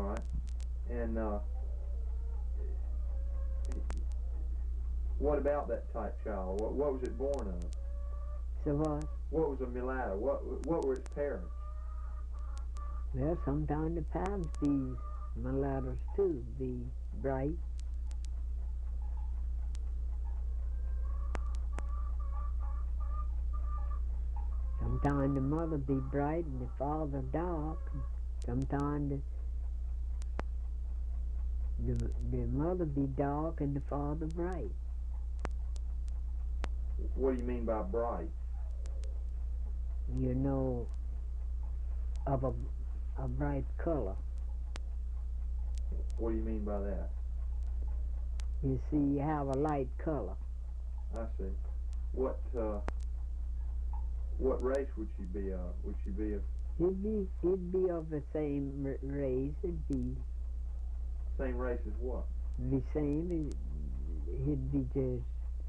All right. And what about that type child? What was it born of? So what? What was a mulatto? What were its parents? Well, sometimes the parents be mulattoes too, be bright. Sometimes the mother be bright and the father dark. Sometimes the mother be dark and the father bright. What do you mean by bright? You know, of a bright color. What do you mean by that? You see, you have a light color. I see. What race would she be of? Would she be of It'd be of the same race. It'd be same race as what? the same. It'd be just.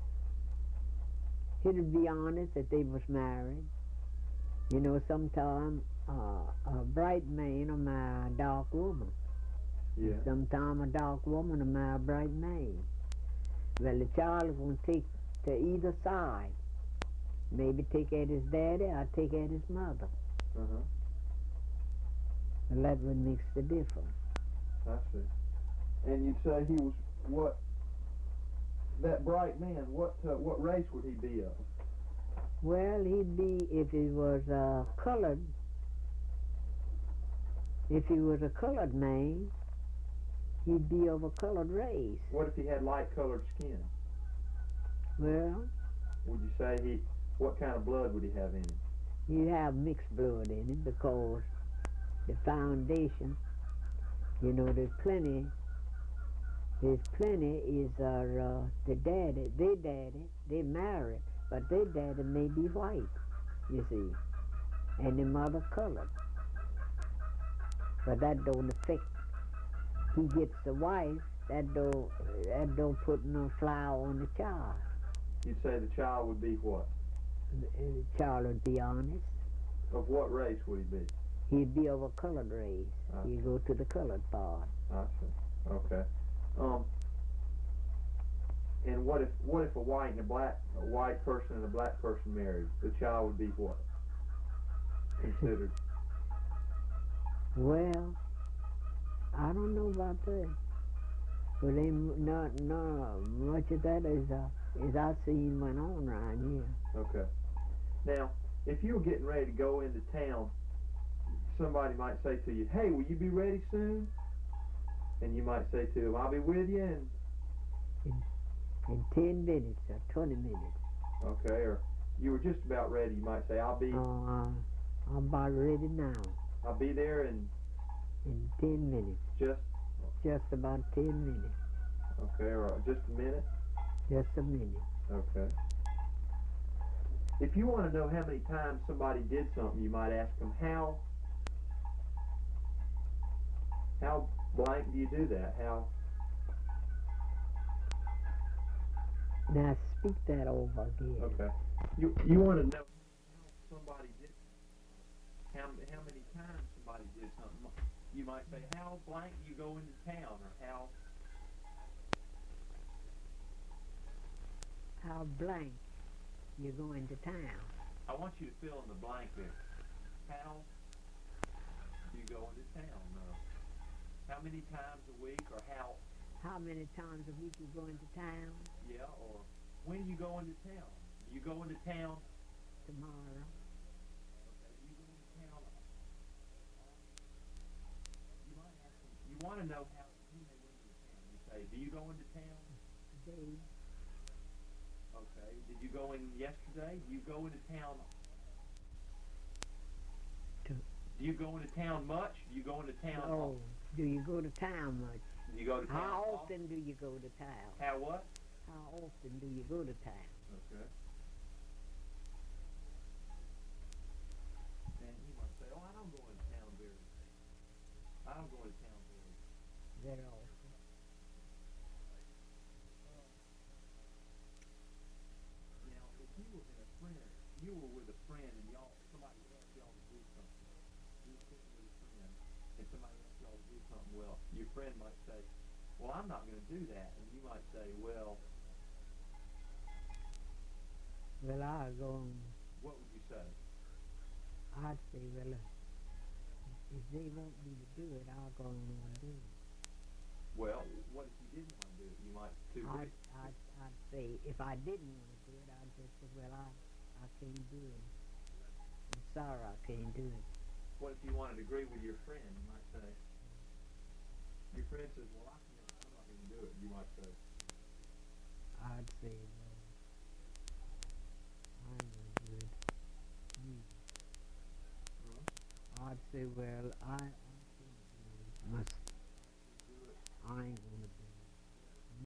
It'd be honest that they was married. You know, sometimes a bright man will marry a dark woman. Yeah. Sometimes a dark woman will marry a bright man. Well, the child is going to take to either side. Maybe take at his daddy or take at his mother. Uh-huh. And that what makes the difference. I see. And you'd say he was what? That bright man. What race would he be of? Well, he'd be, if he was colored, if he was a colored man, he'd be of a colored race. What if he had light colored skin? Well, Would you say what kind of blood would he have in him? he'd have mixed blood in him because the foundation, you know, there's plenty is the daddy, they married, but their daddy may be white, you see, and the mother colored. But that don't affect, he gets the wife, that don't put no flower on the child. You'd say the child would be what? The child would be honest. Of what race would he be? He'd be of a colored race. He'd go to the colored part. I see. Okay. And what if a white person and a black person married? The child would be what? Considered? Well, I don't know about that. But ain't not much of that as I seen went on around here. Okay. Now, if you were getting ready to go into town, somebody might say to you, "Hey, will you be ready soon?" And you might say to them, "I'll be with you in 10 minutes or 20 minutes. Okay, or you were just about ready, you might say, I'm about ready now. I'll be there in 10 minutes. Just about 10 minutes. Okay, or just a minute? Just a minute. Okay. If you want to know how many times somebody did something, you might ask them, how blank do you do that? How? Now speak that over again. Okay. You want to know how somebody did, how many times somebody did something. You might say, how blank do you go into town, or how blank you go into town. I want you to fill in the blank there. How do you go into town? How many times a week, or how many times a week you go into town? Yeah, or when you go into town. You go into town tomorrow. Okay, you go into town. You might ask them, you want to know when they went into town. You say, do you go into town? Today. Okay. Did you go in yesterday? Do you go into town? Do you go into town much? Do you go into town? Oh, do you go to town much? Do you go to town? How often do you go to town? How what? How often do you go to town? Okay. And you might say, oh, I don't go into town very often. Very often. Now, if you were with a friend and somebody asked y'all to do something, you were sitting with a friend and somebody asked y'all to do something, well, your friend might say, well, I'm not going to do that. And you might say, well, I'll go on. what would you say? I'd say, well, if they want me to do it, I'll go on and do it. Well, what if you didn't want to do it? You might too. I'd say, if I didn't want to do it, I'd just say, well, I can't do it. I'm sorry, I can't do it. What if you wanted to agree with your friend? You might say, your friend says, well, I'm not going to do it. You might say, I'd say, well, I ain't going to do it. I'd say, well, I can't do it. I ain't